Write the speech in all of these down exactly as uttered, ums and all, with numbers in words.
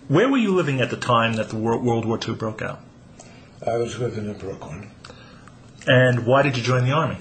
Where were you living at the time that the World World War Two broke out? I was living in Brooklyn. And why did you join the Army?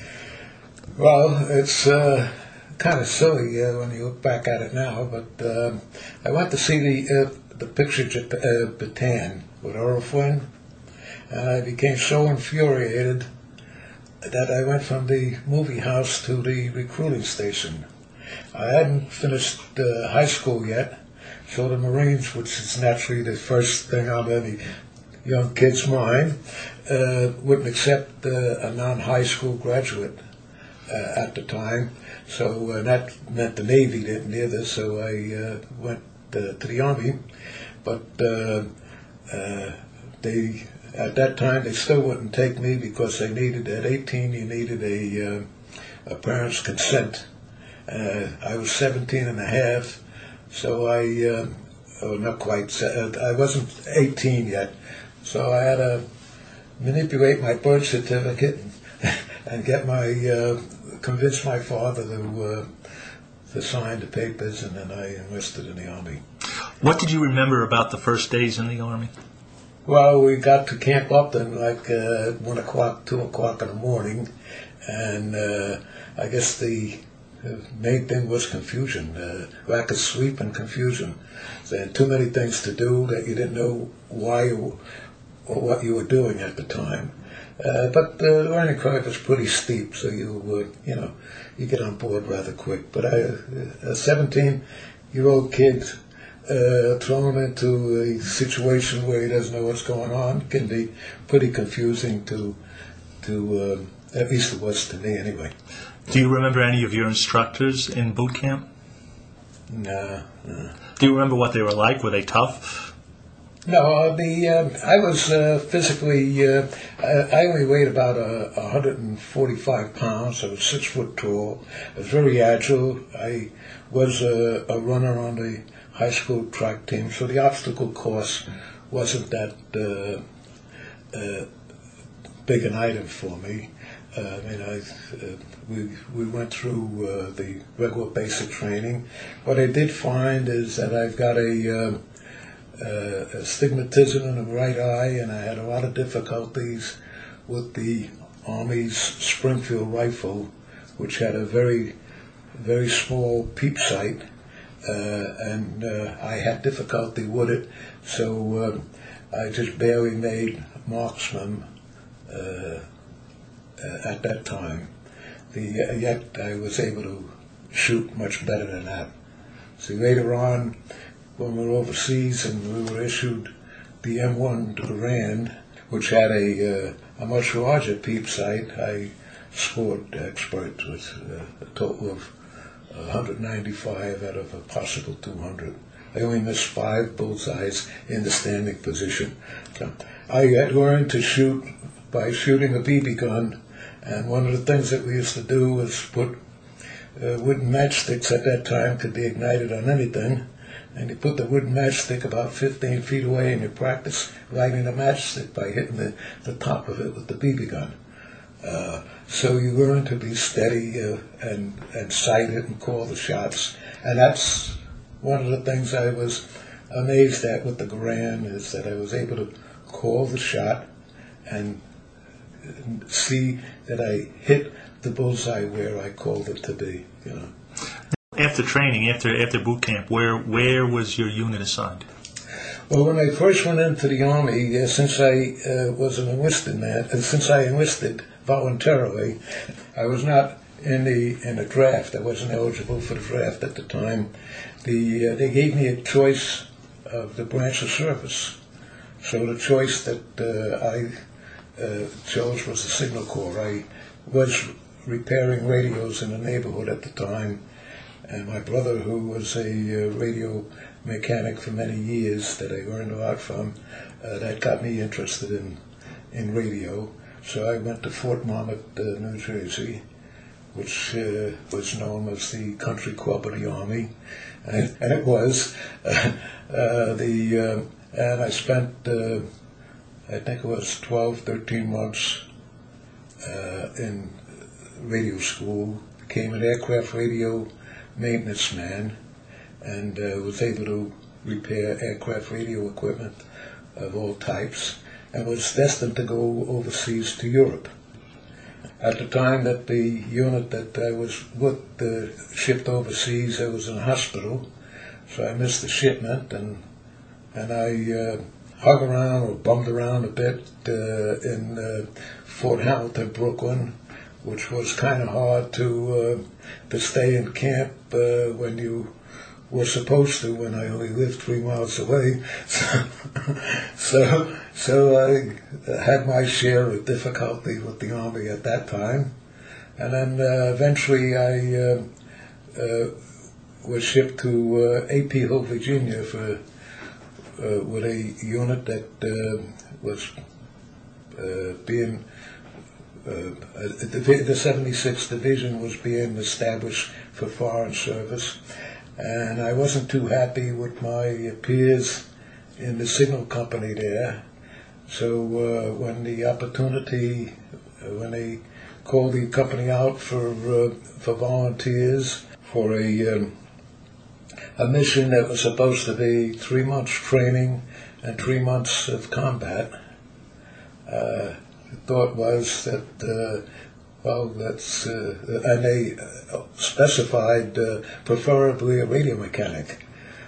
Well, it's uh, kind of silly uh, when you look back at it now, but uh, I went to see the uh, the picture Jap- uh, Bataan with Errol Flynn, and I became so infuriated that I went from the movie house to the recruiting station. I hadn't finished uh, high school yet, so the Marines, which is naturally the first thing on any young kid's mind, uh, wouldn't accept uh, a non-high school graduate uh, at the time. So uh, that meant the Navy didn't either, so I uh, went uh, to the Army. But uh, uh, they, at that time, they still wouldn't take me because they needed, at eighteen, you needed a, uh, a parent's consent. Uh, I was seventeen and a half, so I, uh, oh, not quite, uh, I wasn't eighteen yet, so I had to manipulate my birth certificate and get my, uh, convince my father to, uh, to sign the papers, and then I enlisted in the Army. What did you remember about the first days in the Army? Well, we got to Camp Upton like uh, one o'clock, two o'clock in the morning, and uh, I guess the The main thing was confusion, uh, lack of sleep and confusion. So had too many things to do that you didn't know why you, or what you were doing at the time. Uh, but the learning curve was pretty steep, so you would, you know, you get on board rather quick. But I, a seventeen-year-old kid uh, thrown into a situation where he doesn't know what's going on can be pretty confusing to, to uh, at least it was to me anyway. Do you remember any of your instructors in boot camp? No, no. Do you remember what they were like? Were they tough? No, uh, the uh, I was uh, physically. Uh, I only weighed about uh, one hundred forty-five pounds. I was six foot tall. I was very agile. I was a, a runner on the high school track team, so the obstacle course wasn't that uh, uh, big an item for me. Uh, I mean, I, uh, we we went through uh, the regular basic training. What I did find is that I've got a, uh, uh, astigmatism in the right eye, and I had a lot of difficulties with the Army's Springfield rifle, which had a very, very small peep sight, uh, and uh, I had difficulty with it. So uh, I just barely made marksman. Uh, Uh, at that time, the, uh, yet I was able to shoot much better than that. So later on, when we were overseas and we were issued the M one Garand, which had a, uh, a much larger peep sight, I scored expert with uh, a total of one hundred ninety-five out of a possible two hundred. I only missed five bullseyes in the standing position. So I had learned to shoot by shooting a B B gun. And one of the things that we used to do was put uh, wooden matchsticks at that time, could be ignited on anything, and you put the wooden matchstick about fifteen feet away and you practice lighting the matchstick by hitting the, the top of it with the B B gun. Uh, so you learn to be steady uh, and, and sight it and call the shots. And that's one of the things I was amazed at with the Garand, is that I was able to call the shot and see that I hit the bullseye where I called it to be, you know. After training, after after boot camp, where where was your unit assigned? Well, when I first went into the Army, uh, since I uh, was an enlisted man, and since I enlisted voluntarily, I was not in the in the draft. I wasn't eligible for the draft at the time. The uh, they gave me a choice of the branch of service. So the choice that uh, I Uh, chose was the Signal Corps. I was repairing radios in the neighborhood at the time, and my brother, who was a uh, radio mechanic for many years that I learned a lot from, uh, that got me interested in, in radio. So I went to Fort Monmouth, uh, New Jersey, which uh, was known as the Country Club of the Army, and, and it was. Uh, uh, the uh, and I spent uh, I think it was twelve, thirteen months uh, in radio school, became an aircraft radio maintenance man, and uh, was able to repair aircraft radio equipment of all types, and was destined to go overseas to Europe. At the time that the unit that I was with uh, shipped overseas, I was in hospital, so I missed the shipment, and and I uh, hung around or bummed around a bit uh, in uh, Fort Hamilton, Brooklyn, which was kind of hard to uh, to stay in camp uh, when you were supposed to, when I only lived three miles away. So, so, so I had my share of difficulty with the Army at that time. And then uh, eventually I uh, uh, was shipped to uh, A P Hill, Virginia for, uh, with a unit that uh, was uh, being, uh, the seventy-sixth Division was being established for foreign service. And I wasn't too happy with my peers in the signal company there. So uh, when the opportunity, uh, when they called the company out for uh, for volunteers for a um, a mission that was supposed to be three months training and three months of combat, uh, the thought was that. Uh, Well, that's, uh, and they specified uh, preferably a radio mechanic.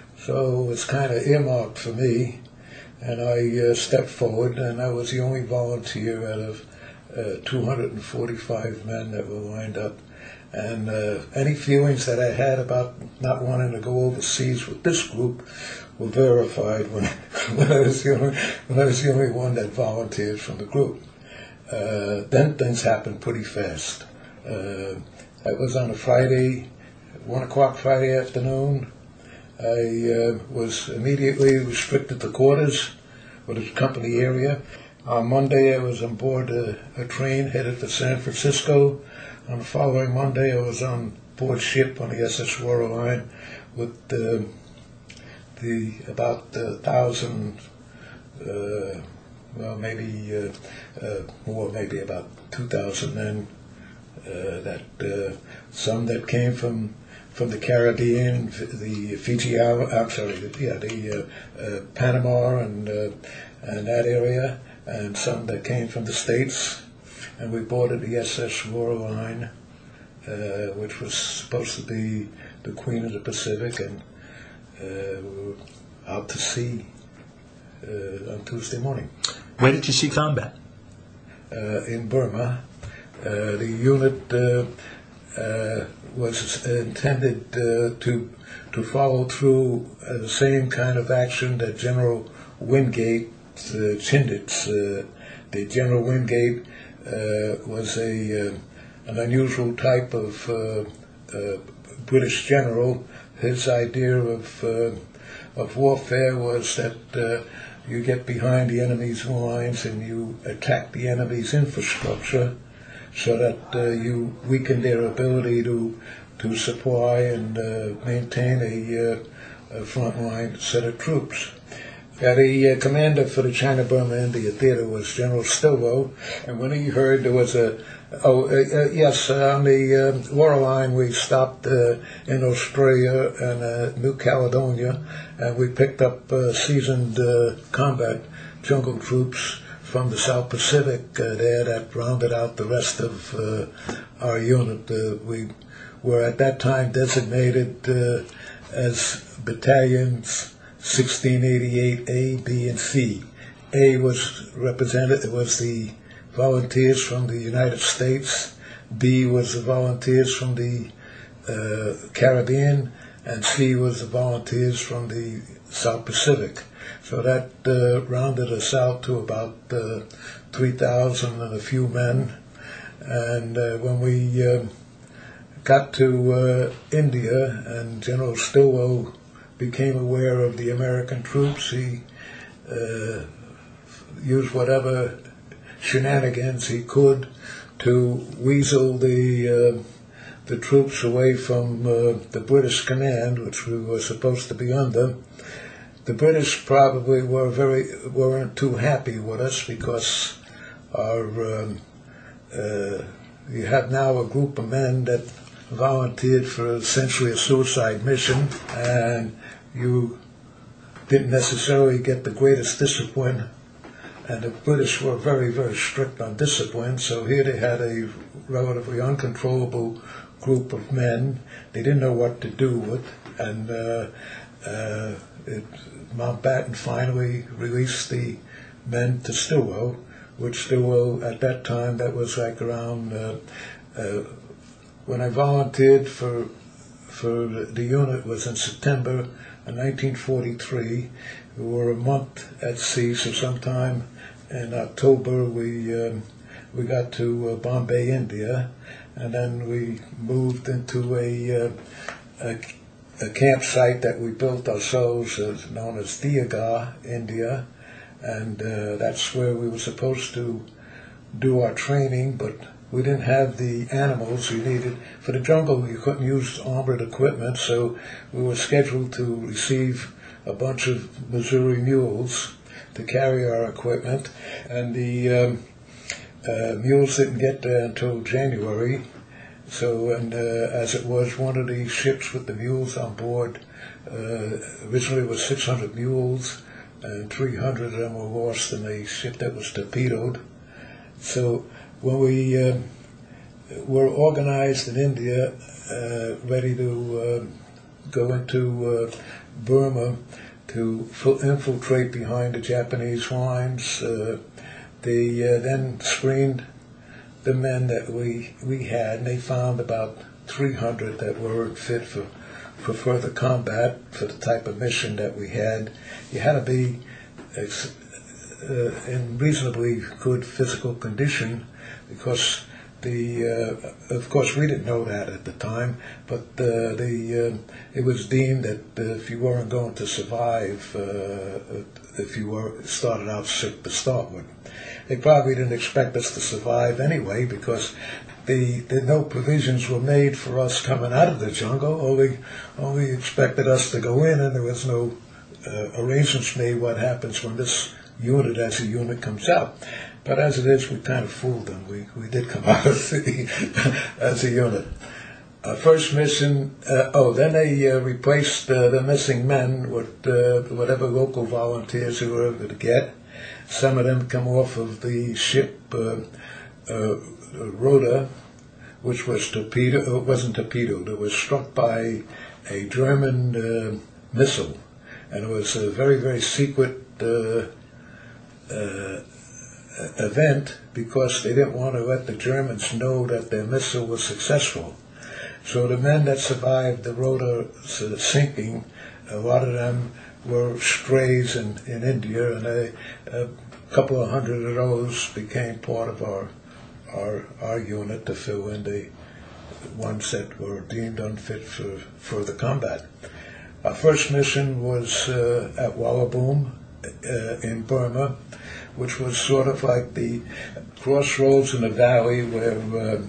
So it's kind of earmarked for me, and I uh, stepped forward, and I was the only volunteer out of uh, two hundred forty-five men that were lined up. And uh, any feelings that I had about not wanting to go overseas with this group were verified when, when, I was the only, when I was the only one that volunteered from the group. Uh, then things happened pretty fast. Uh, it was on a Friday, one o'clock Friday afternoon. I uh, was immediately restricted to quarters with the company area. On Monday, I was on board a, a train headed for San Francisco. On the following Monday, I was on board ship on the S S Worldline with uh, the about a thousand. Uh, Well, maybe uh, uh, more, maybe about two thousand men. Uh, that uh, some that came from from the Caribbean, the Fiji Island. I'm sorry, the, yeah, the uh, uh, Panama and uh, and that area, and some that came from the States. And we boarded the S S Worldline, uh, which was supposed to be the Queen of the Pacific, and uh, we were out to sea uh, on Tuesday morning. Where did you see combat? Uh, in Burma. Uh, the unit uh, uh, was intended uh, to to follow through uh, the same kind of action that General Wingate, uh, Chindits, uh, the General Wingate uh, was a uh, an unusual type of uh, uh, British general. His idea of uh, of warfare was that uh, you get behind the enemy's lines and you attack the enemy's infrastructure so that uh, you weaken their ability to to supply and uh, maintain a, uh, a frontline set of troops. Uh, the uh, commander for the China-Burma-India Theater was General Stilwell, and when he heard there was a Oh, uh, uh, yes, uh, on the uh, Worldline we stopped uh, in Australia and uh, New Caledonia, and we picked up uh, seasoned uh, combat jungle troops from the South Pacific uh, there that rounded out the rest of uh, our unit. Uh, we were at that time designated uh, as battalions sixteen eighty-eight A, B, and C. A was represented, it was the volunteers from the United States, B was the volunteers from the uh, Caribbean, and C was the volunteers from the South Pacific. So that uh, rounded us out to about uh, three thousand and a few men. And uh, when we uh, got to uh, India and General Stilwell became aware of the American troops, he uh, used whatever shenanigans he could to weasel the uh, the troops away from uh, the British command, which we were supposed to be under. The British probably were very weren't too happy with us because our um, uh, you have now a group of men that volunteered for essentially a suicide mission, and you didn't necessarily get the greatest discipline, and the British were very, very strict on discipline, so here they had a relatively uncontrollable group of men. They didn't know what to do with, and uh, uh, it, Mountbatten finally released the men to Stilwell, which Stilwell, at that time, that was like around, uh, uh, when I volunteered for for the unit was in September of nineteen forty-three. We were a month at sea, so sometime in October we um, we got to uh, Bombay, India, and then we moved into a, uh, a, a campsite that we built ourselves, uh, known as Diagar, India, and uh, that's where we were supposed to do our training, but we didn't have the animals we needed. For the jungle, you couldn't use armored equipment, so we were scheduled to receive a bunch of Missouri mules to carry our equipment, and the um, uh, mules didn't get there until January. So, and uh, as it was, one of the ships with the mules on board, uh, originally it was six hundred mules, and three hundred of them were lost in a ship that was torpedoed. So when we uh, were organized in India, uh, ready to uh, go into uh, Burma to infiltrate behind the Japanese lines, uh, they uh, then screened the men that we, we had, and they found about three hundred that weren't fit for, for further combat, for the type of mission that we had. You had to be ex- uh, in reasonably good physical condition, because the uh, of course we didn't know that at the time, but uh, the uh, it was deemed that uh, if you weren't going to survive, uh, if you were started out sick to start with, they probably didn't expect us to survive anyway, because the, the no provisions were made for us coming out of the jungle. Only only expected us to go in, and there was no uh, arrangements made what happens when this unit as a unit comes out. But as it is, we kind of fooled them. We we did come out of the, as a unit. Our first mission, uh, oh, then they uh, replaced uh, the missing men with uh, whatever local volunteers who were able to get. Some of them come off of the ship uh, uh, Rhoda, which was torpedoed. It wasn't torpedoed. It was struck by a German uh, missile, and it was a very, very secret uh, uh, event, because they didn't want to let the Germans know that their missile was successful. So the men that survived the Rhoda sinking, a lot of them were strays in, in India, and a, a couple of hundred of those became part of our, our our unit to fill in the ones that were deemed unfit for further combat. Our first mission was uh, at Wallaboom uh, in Burma, which was sort of like the crossroads in the valley where uh,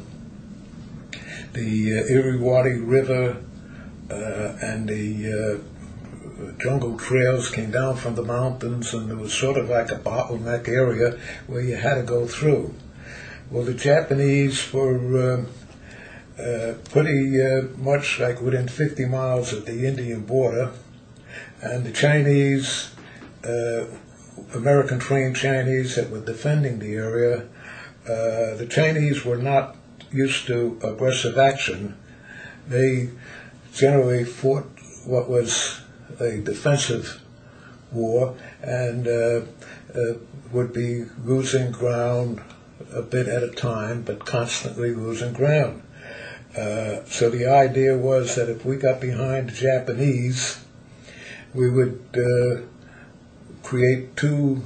the uh, Irrawaddy River uh, and the uh, jungle trails came down from the mountains, and it was sort of like a bottleneck area where you had to go through. Well, the Japanese were uh, uh, pretty uh, much like within fifty miles of the Indian border, and the Chinese, uh, American-trained Chinese that were defending the area, uh, the Chinese were not used to aggressive action. They generally fought what was a defensive war, and uh, uh, would be losing ground a bit at a time, but constantly losing ground. Uh, so the idea was that if we got behind the Japanese, we would uh, create two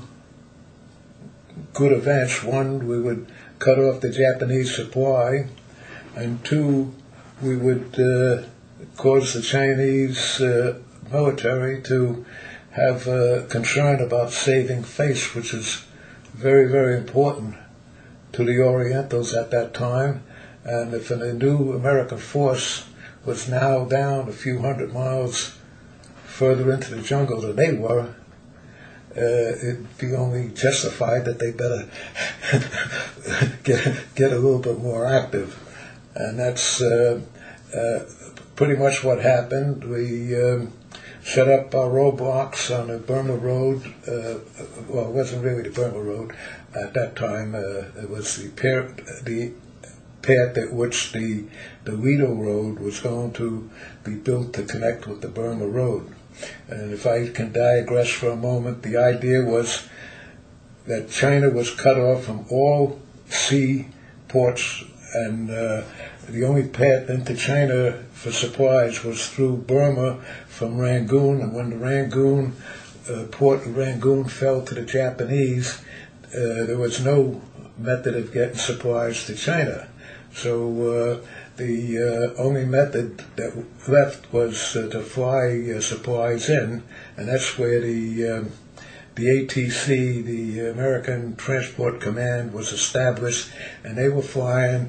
good events. One, we would cut off the Japanese supply, and two, we would uh, cause the Chinese uh, military to have uh, concern about saving face, which is very, very important to the Orientals at that time. And if a new American force was now down a few hundred miles further into the jungle than they were, Uh, it'd be only justified that they better get get a little bit more active, and that's uh, uh, pretty much what happened. We um, set up our roadblocks on the Burma Road. Uh, well, it wasn't really the Burma Road at that time. Uh, it was the pair, the path at which the the Wedo Road was going to be built to connect with the Burma Road. And if I can digress for a moment, the idea was that China was cut off from all sea ports, and uh, the only path into China for supplies was through Burma from Rangoon. And when the Rangoon uh, port in Rangoon fell to the Japanese, uh, there was no method of getting supplies to China. So uh, the uh, only method that left was uh, to fly uh, supplies in, and that's where the um, the A T C, the American Transport Command, was established, and they were flying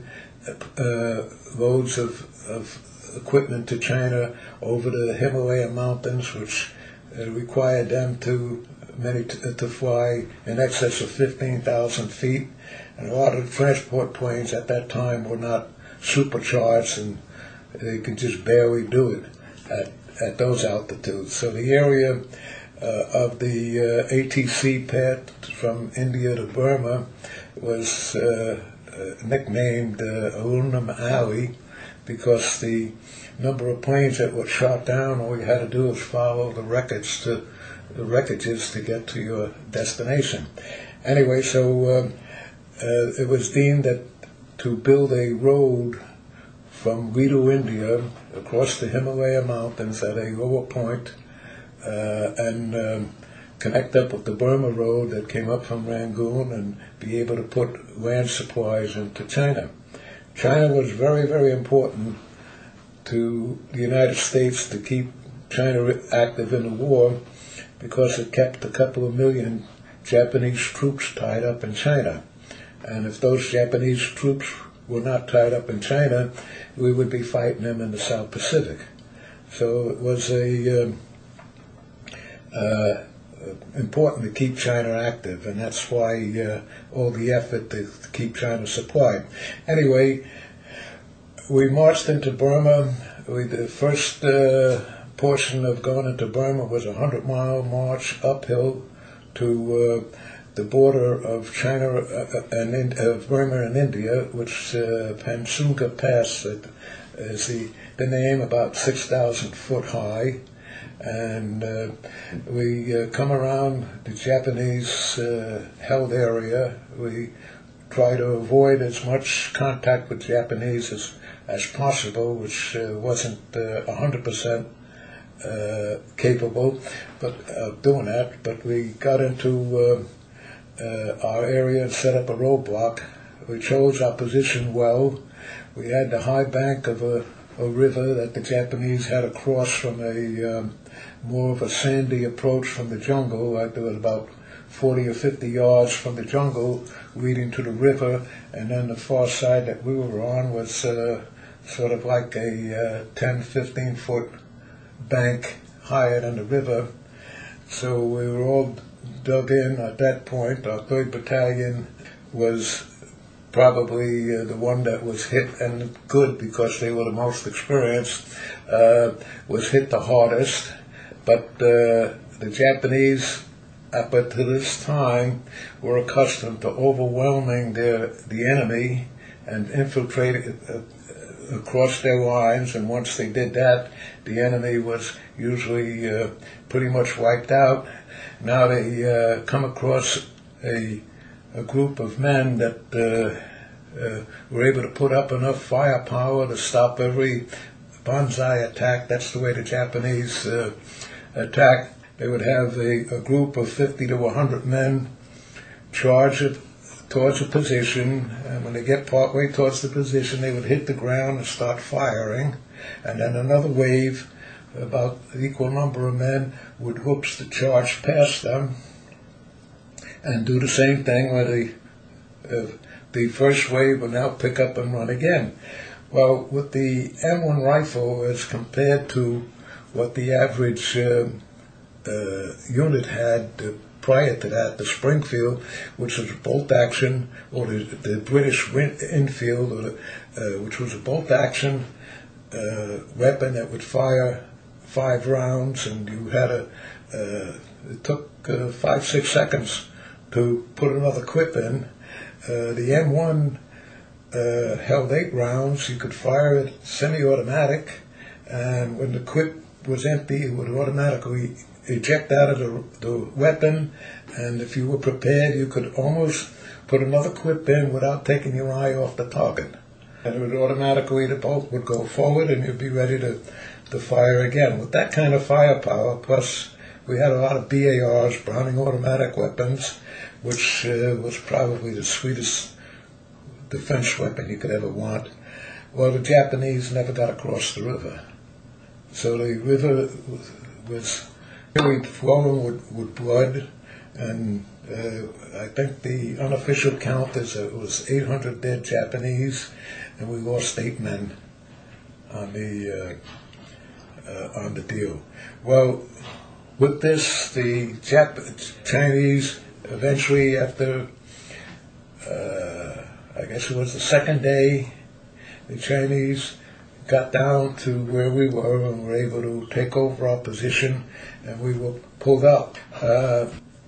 uh, loads of, of equipment to China over the Himalaya mountains, which uh, required them to many t- to fly in excess of fifteen thousand feet. And a lot of transport planes at that time were not supercharged, and they could just barely do it at, at those altitudes. So the area uh, of the uh, A T C path from India to Burma was uh, uh, nicknamed uh, Aluminum Alley, because the number of planes that were shot down, all you had to do was follow the wreckage to the wreckages to get to your destination. Anyway, so uh, uh, it was deemed that to build a road from Wedo, India, across the Himalaya mountains at a lower point, uh, and um, connect up with the Burma Road that came up from Rangoon, and be able to put land supplies into China. China was very, very important to the United States to keep China active in the war, because it kept a couple of million Japanese troops tied up in China. And if those Japanese troops were not tied up in China, we would be fighting them in the South Pacific. So it was a um, uh, important to keep China active, and that's why uh, all the effort to, to keep China supplied. Anyway, we marched into Burma. We, the first uh, portion of going into Burma was a hundred mile march uphill to uh, the border of China uh, and uh, Burma and India, which uh, Pansunga Pass uh, is the, the name, about six thousand foot high. And uh, we uh, come around the Japanese uh, held area. We try to avoid as much contact with Japanese as, as possible, which uh, wasn't uh, one hundred percent uh, capable but of uh, doing that. But we got into uh, uh, our area and set up a roadblock. We chose our position well. We had the high bank of a, a river that the Japanese had across from a um, more of a sandy approach from the jungle. Like there was about forty or fifty yards from the jungle leading to the river, and then the far side that we were on was uh, sort of like a uh, ten, fifteen foot bank higher than the river. So we were all dug in at that point. Our third battalion was probably uh, the one that was hit, and good because they were the most experienced, uh, was hit the hardest. But uh, the Japanese, up to this time, were accustomed to overwhelming their, the enemy and infiltrating uh, across their lines, and once they did that, the enemy was usually uh, pretty much wiped out. Now they uh, come across a, a group of men that uh, uh, were able to put up enough firepower to stop every banzai attack. That's the way the Japanese uh, attack. They would have a, a group of fifty to one hundred men charge it towards a position, and when they get partway towards the position, they would hit the ground and start firing, and then another wave, about an equal number of men, would whoops the charge past them and do the same thing where the, uh, the first wave would now pick up and run again. Well, with the M one rifle, as compared to what the average uh, uh, unit had uh, prior to that, the Springfield, which was a bolt action, or the, the British Enfield, or the, uh, which was a bolt action uh, weapon that would fire five rounds, and you had a, uh, it took uh, five, six seconds to put another quip in. Uh, the M one uh, held eight rounds. You could fire it semi-automatic, and when the quip was empty, it would automatically eject out of the, the weapon, and if you were prepared, you could almost put another quip in without taking your eye off the target. And it would automatically, the bolt would go forward, and you'd be ready to, to fire again. With that kind of firepower, plus we had a lot of B A Rs, Browning automatic weapons, which uh, was probably the sweetest defense weapon you could ever want. Well, the Japanese never got across the river. So the river was really flowing with, with blood, and uh, I think the unofficial count is that it was eight hundred dead Japanese, and we lost eight men on the uh, uh, on the deal. Well, with this, the Jap- Chinese eventually, after uh, I guess it was the second day, the Chinese got down to where we were and were able to take over our position, and we were pulled up. Uh,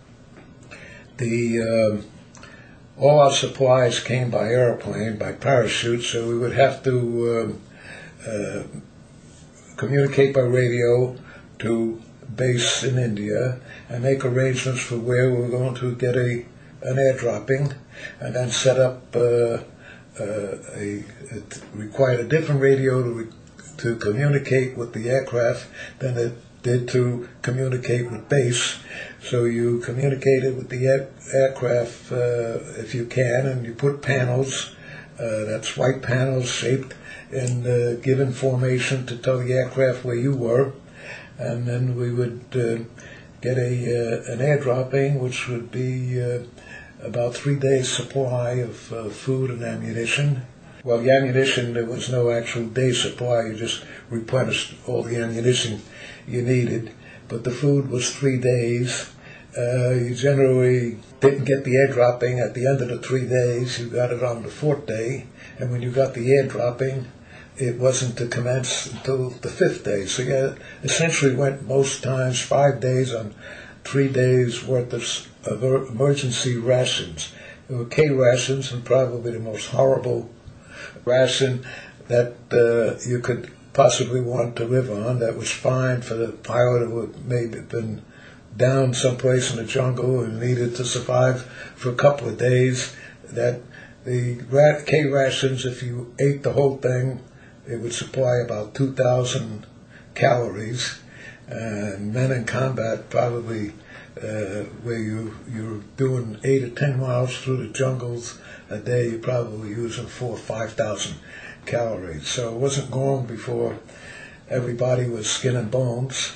the uh, all our supplies came by airplane, by parachute, so we would have to uh, uh, communicate by radio to base in India and make arrangements for where we were going to get a an airdropping, and then set up uh, uh, a it required a different radio to re- to communicate with the aircraft than it did to communicate with base. So you communicated with the air- aircraft uh, if you can, and you put panels, uh, that's white panels shaped in uh, given formation to tell the aircraft where you were, and then we would uh, get a uh, an airdropping, which would be uh, about three days' supply of uh, food and ammunition. Well, the ammunition, there was no actual day supply. You just replenished all the ammunition you needed. But the food was three days. Uh, you generally didn't get the airdropping at the end of the three days. You got it on the fourth day. And when you got the airdropping, it wasn't to commence until the fifth day. So you essentially went most times five days on three days worth of, of emergency rations. There were K rations, and probably the most horrible ration that uh, you could possibly want to live on. That was fine for the pilot who had maybe been down someplace in the jungle and needed to survive for a couple of days. That the K rations, if you ate the whole thing, it would supply about two thousand calories. And men in combat, probably uh, where you, you're doing eight or ten miles through the jungles a day, you're probably using four or five thousand calories. So it wasn't long before everybody was skin and bones.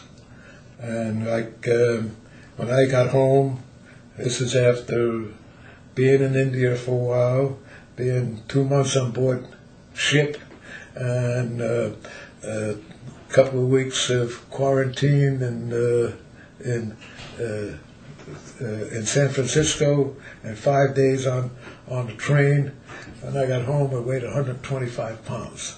And like um, when I got home, this is after being in India for a while, being two months on board ship, and uh, a couple of weeks of quarantine in uh, in uh, uh, in San Francisco, and five days on on the train. When I got home, I weighed one hundred twenty-five pounds.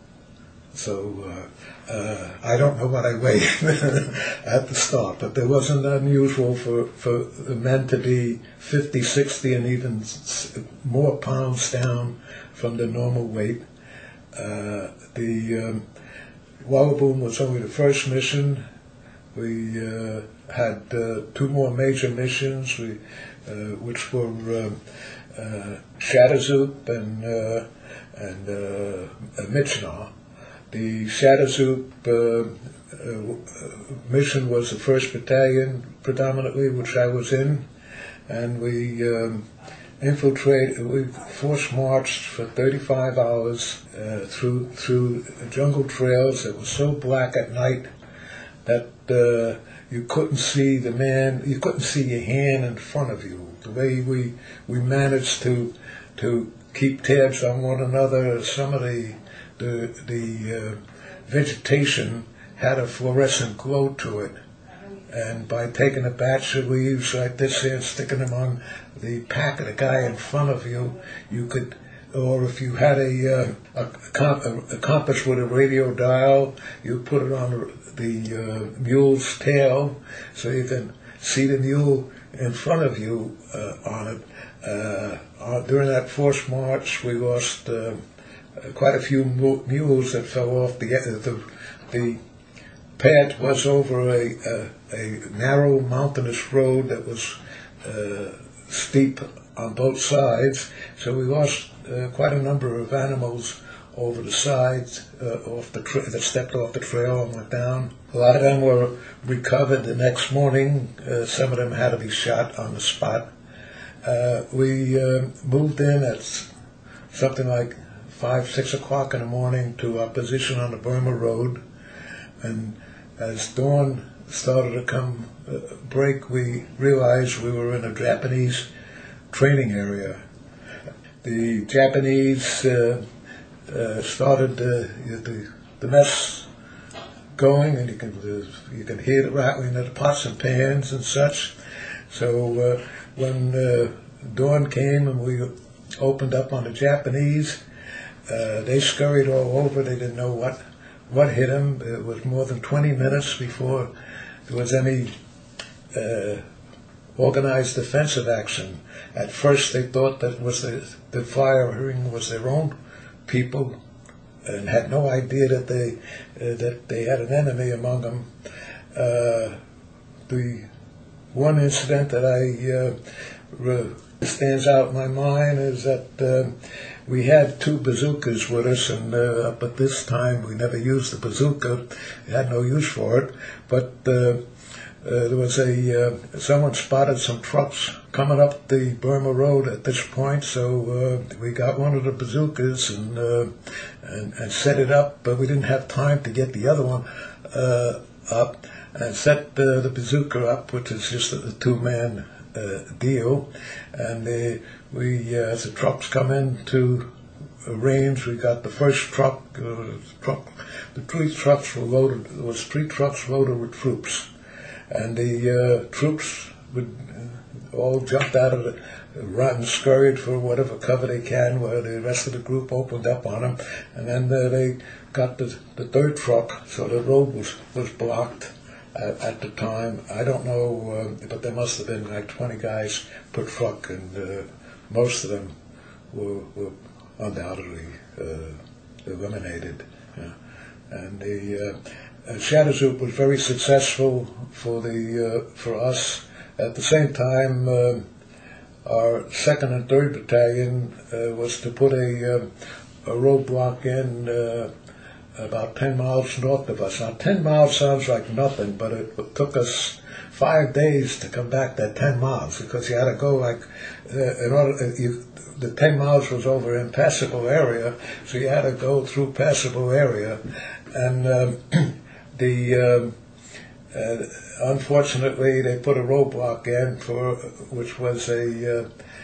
So uh, uh, I don't know what I weighed at the start, but it wasn't unusual for, for the men to be fifty, sixty, and even more pounds down from the normal weight. Uh, the um, Wallaboom was only the first mission. We uh, had uh, two more major missions, we, uh, which were uh, uh, Shadowzoop and uh, and uh, Myitkyina. The Shadowzoop uh, uh, mission was the first battalion, predominantly, which I was in, and we um, infiltrated. We force marched for thirty-five hours uh, through through jungle trails that were so black at night that uh, you couldn't see the man, you couldn't see your hand in front of you. The way we we managed to to keep tabs on one another, some of the the the uh, vegetation had a fluorescent glow to it, and by taking a batch of leaves like this here and sticking them on the pack of the guy in front of you, you could or if you had a, uh, a, comp- a compass with a radio dial, you put it on the, the uh, mule's tail so you can see the mule in front of you uh, on it. Uh, uh, during that forced march, we lost uh, quite a few mu- mules that fell off. The the, the path was over a, a, a narrow mountainous road that was uh, steep on both sides, so we lost uh, quite a number of animals over the sides uh, off the tra- that stepped off the trail and went down. A lot of them were recovered the next morning. Uh, some of them had to be shot on the spot. Uh, we uh, moved in at something like five, six o'clock in the morning to our position on the Burma Road, and as dawn started to come uh, break, we realized we were in a Japanese training area. The Japanese uh, uh, started uh, the, the mess going, and you can uh, you can hear the rattling of the pots and pans and such. So uh, when uh, dawn came and we opened up on the Japanese, uh, they scurried all over. They didn't know what what hit them. It was more than twenty minutes before there was any uh, organized defensive action. At first, they thought that was the, the firing was their own people, and had no idea that they uh, that they had an enemy among them. Uh, the one incident that I uh, re- stands out in my mind is that uh, we had two bazookas with us, and uh, up at this time we never used the bazooka. We had no use for it, but uh, uh, there was a uh, someone spotted some trucks coming up the Burma Road at this point, so uh, we got one of the bazookas and, uh, and and set it up, but we didn't have time to get the other one uh, up, and set uh, the bazooka up, which is just a two-man uh, deal. And uh, we, uh, as the trucks come into range, we got the first truck. Uh, truck, the three trucks were loaded. There was three trucks loaded with troops, and the uh, troops would uh, all jumped out of the run, scurried for whatever cover they can, where the rest of the group opened up on them, and then uh, they got the, the third truck, so the road was was blocked. At, at the time, I don't know, uh, but there must have been like twenty guys per truck, and uh, most of them were, were undoubtedly uh, eliminated. Yeah. And the uh, Shadowzoot was very successful for the uh, for us. At the same time, uh, our second and third battalion uh, was to put a, uh, a roadblock in. Uh, about ten miles north of us. Now, ten miles sounds like nothing, but it, it took us five days to come back that ten miles, because you had to go like, uh, in order, uh, you, the ten miles was over impassable area, so you had to go through passable area. And um, the, um, uh, unfortunately, they put a roadblock in for, which was a, uh,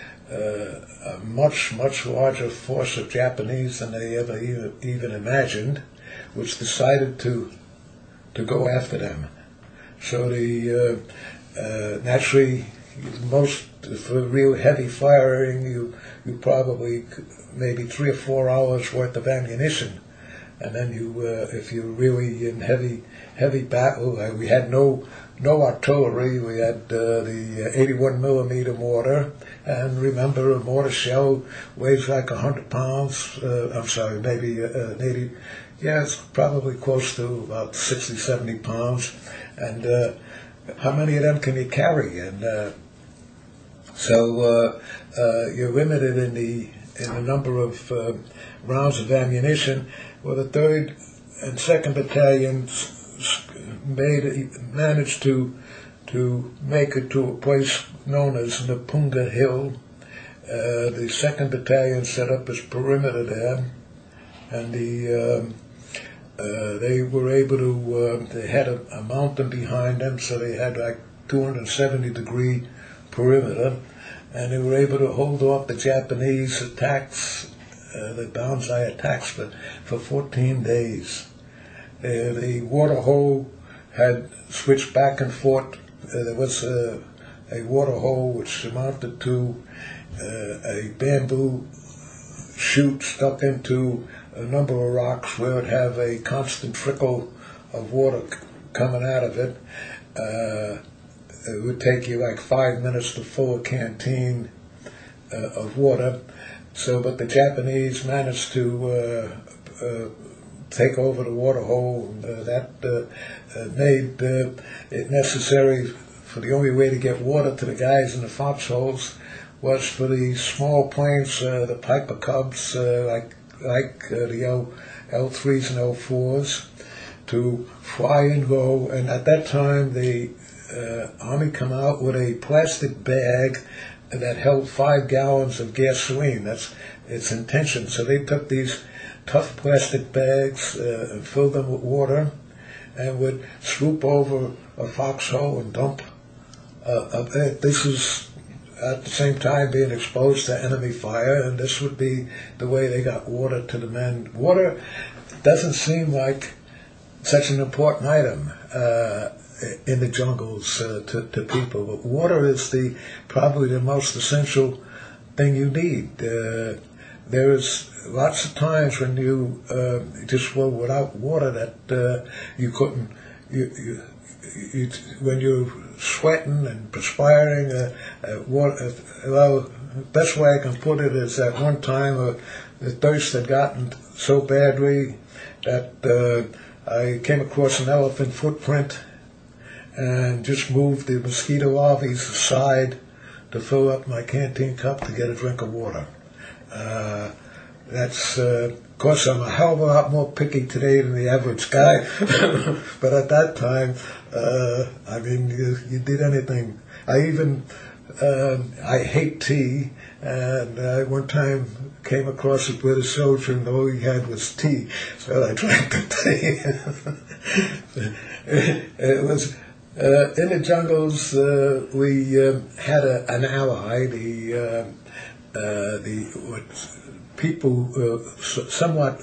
uh, a much, much larger force of Japanese than they ever even, even imagined, which decided to to go after them. So the uh, uh, naturally, most for real heavy firing, you you probably maybe three or four hours worth of ammunition, and then you uh, if you're really in heavy heavy battle, uh, we had no no artillery. We had uh, the eighty-one millimeter mortar, and remember, a mortar shell weighs like a hundred pounds. Uh, I'm sorry, maybe uh, eighty. Yeah, it's probably close to about sixty, seventy pounds. And uh, how many of them can you carry? And uh, so uh, uh, you're limited in the in the number of uh, rounds of ammunition. Well, the third and second battalions made managed to to make it to a place known as Napunga Hill. Uh, the second battalion set up its perimeter there, and the um, uh, they were able to. Uh, they had a, a mountain behind them, so they had like two hundred seventy degree perimeter, and they were able to hold off the Japanese attacks, uh, the Banzai attacks, for for fourteen days. Uh, the water hole had switched back and forth. Uh, there was a, a water hole which amounted to uh, a bamboo chute stuck into a number of rocks where it would have a constant trickle of water c- coming out of it. Uh, it would take you like five minutes to fill a canteen uh, of water. So, but the Japanese managed to uh, uh, take over the water hole. And, uh, that uh, uh, made uh, it necessary for the only way to get water to the guys in the foxholes was for the small planes, uh, the Piper Cubs, uh, like like uh, the L, L3s and L fours, to fly and go. And at that time, the uh, Army come out with a plastic bag that held five gallons of gasoline. That's its intention. So they took these tough plastic bags uh, and filled them with water and would swoop over a foxhole and dump. Uh, uh, this is at the same time being exposed to enemy fire, and this would be the way they got water to the men. Water doesn't seem like such an important item uh, in the jungles uh, to, to people, but water is the probably the most essential thing you need. Uh, there's lots of times when you uh, just were without water that uh, you couldn't. You, you, you, when you're sweating and perspiring, uh, uh, water, uh, well, the best way I can put it is that one time uh, the thirst had gotten so badly that uh, I came across an elephant footprint and just moved the mosquito larvae aside to fill up my canteen cup to get a drink of water. Uh, that's, uh, of course, I'm a hell of a lot more picky today than the average guy, but at that time, uh, I mean, you, you did anything. I even, uh, I hate tea, and I one time came across a British soldier and all he had was tea, so I drank the tea. it, it was, uh, in the jungles, uh, we uh, had a, an ally, the, uh, uh, the, what, people, uh, somewhat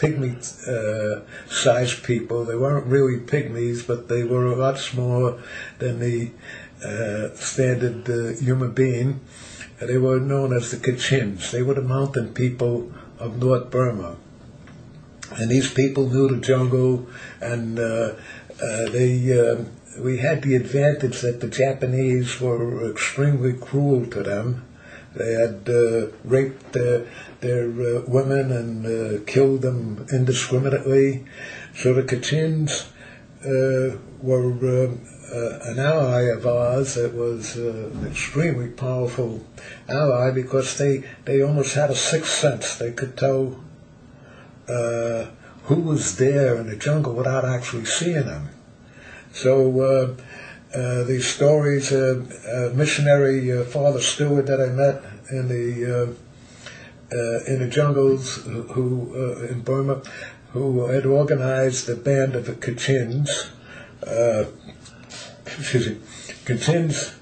pygmy-sized uh, people. They weren't really pygmies, but they were a lot smaller than the uh, standard uh, human being. Uh, they were known as the Kachins. They were the mountain people of North Burma. And these people knew the jungle, and uh, uh, they, uh, we had the advantage that the Japanese were extremely cruel to them. They had uh, raped uh, their uh, women and uh, killed them indiscriminately. So the Kachins uh, were uh, uh, an ally of ours that was uh, an extremely powerful ally because they, they almost had a sixth sense. They could tell uh, who was there in the jungle without actually seeing them. So uh, Uh, the stories, uh, uh, missionary uh, Father Stewart that I met in the uh, uh, in the jungles, who uh, in Burma, who had organized the band of the Kachins. Uh, excuse me, Kachins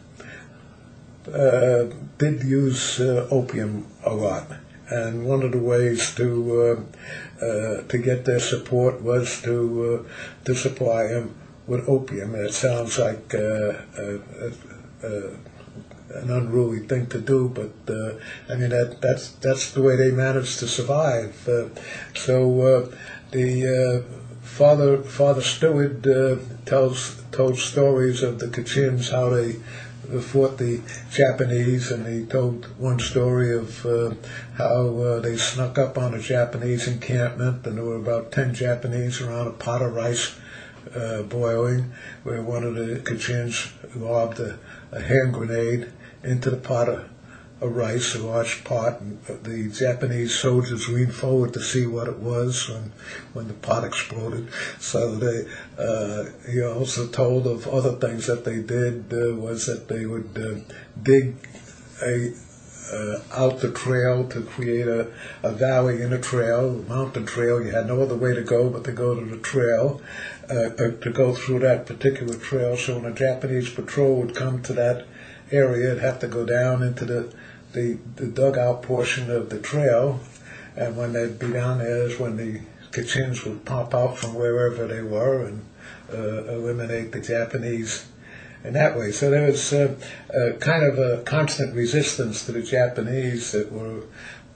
uh, did use uh, opium a lot, and one of the ways to uh, uh, to get their support was to uh, to supply them with opium. It sounds like uh, uh, uh, an unruly thing to do, but uh, I mean that, that's that's the way they managed to survive. Uh, so uh, the uh, Father Father Stewart uh, tells told stories of the Kachins, how they fought the Japanese, and he told one story of uh, how uh, they snuck up on a Japanese encampment, and there were about ten Japanese around a pot of rice Uh, boiling, where one of the Kachins lobbed a, a hand grenade into the pot of, of rice, a large pot, and the Japanese soldiers leaned forward to see what it was when, when the pot exploded. So they, uh, he also told of other things that they did, uh, was that they would uh, dig a Uh, out the trail to create a, a valley in a trail, a mountain trail. You had no other way to go but to go to the trail, uh, uh, to go through that particular trail. So when a Japanese patrol would come to that area, it'd have to go down into the, the, the dugout portion of the trail, and when they'd be down there is when the Kachins would pop out from wherever they were and uh, eliminate the Japanese in that way. So there was uh, uh, kind of a constant resistance to the Japanese that were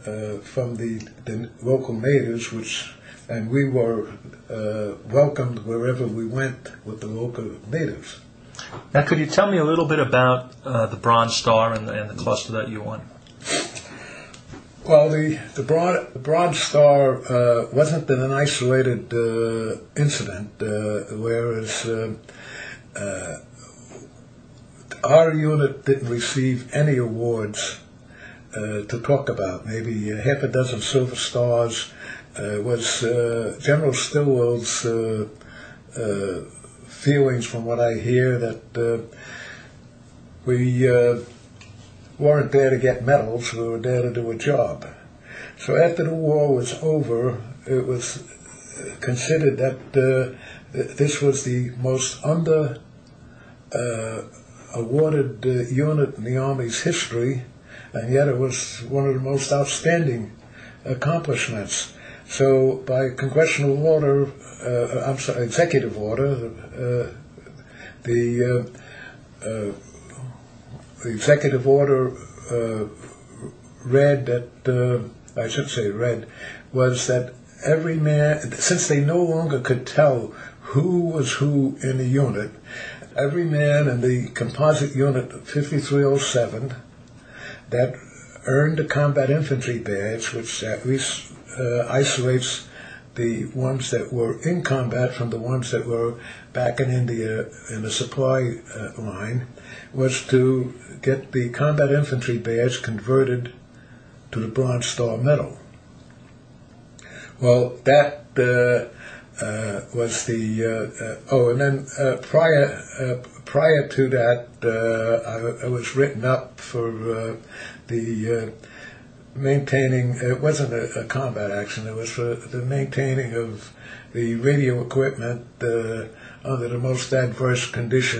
uh, from the, the local natives, which and we were uh, welcomed wherever we went with the local natives. Now, could you tell me a little bit about uh, the Bronze Star and the, and the cluster that you won? Well, the the Bronze, the Bronze Star uh, wasn't an isolated uh, incident, uh, whereas uh, uh, our unit didn't receive any awards uh, to talk about. Maybe half a dozen Silver Stars. Uh, was uh, General Stilwell's uh, uh, feelings, from what I hear, that uh, we uh, weren't there to get medals, we were there to do a job. So after the war was over, it was considered that uh, this was the most under uh, awarded uh, unit in the Army's history, and yet it was one of the most outstanding accomplishments. So by congressional order, uh, I'm sorry, executive order, uh, the, uh, uh, the executive order uh, read that, uh, I should say read, was that every man, since they no longer could tell who was who in the unit, every man in the composite unit fifty-three oh seven that earned a combat infantry badge, which at least uh, isolates the ones that were in combat from the ones that were back in India in the supply uh, line, was to get the combat infantry badge converted to the Bronze Star Medal. Well, that uh, uh, was the uh, uh, oh, and then uh, prior uh, prior to that, uh, I, I was written up for uh, the uh, maintaining. It wasn't a, a combat action; it was for the maintaining of the radio equipment uh, under the most adverse conditions.